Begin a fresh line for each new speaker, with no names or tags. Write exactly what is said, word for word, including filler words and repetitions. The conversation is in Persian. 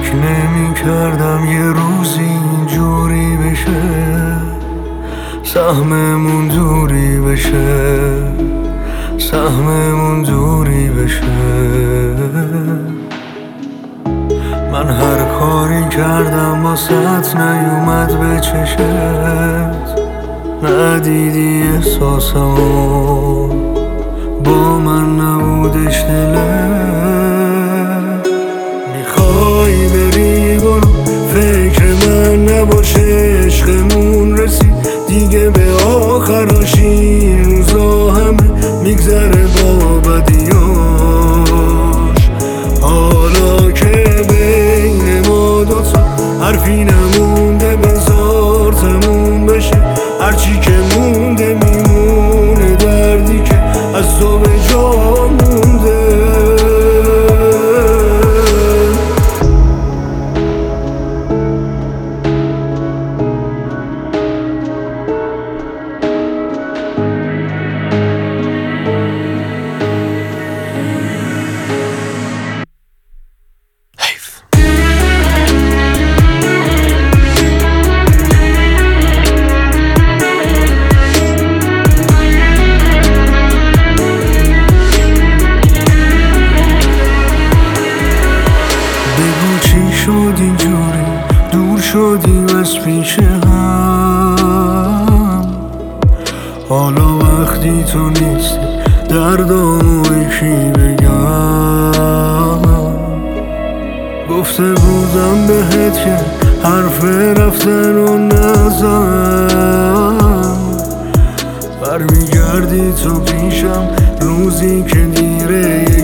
فکر نمی کردم یه روزی اینجوری بشه، سهممون دوری بشه، سهممون دوری بشه. من هر کاری کردم واسه نیومد به چشت، ندیدی احساسمو، با من نبودش دلت. میخوای بری برو، فکر من نباشه، عشقمون رسید دیگه به آخراشی، روزا همه میگذره با بدیاش. حالا که بین ما دوتا حرفی نمونده، بذار تموم بشه، هرچی که مونده میمونه، دردی که از تو به جا مونده. شد اینجوری دور شدیم از پیش هم، حالا وقتی تو نیستی دردامو یکی بگم. گفته بودم بهت که حرف رفتن رو نزن، برمیگردی تو پیشم روزی که دیره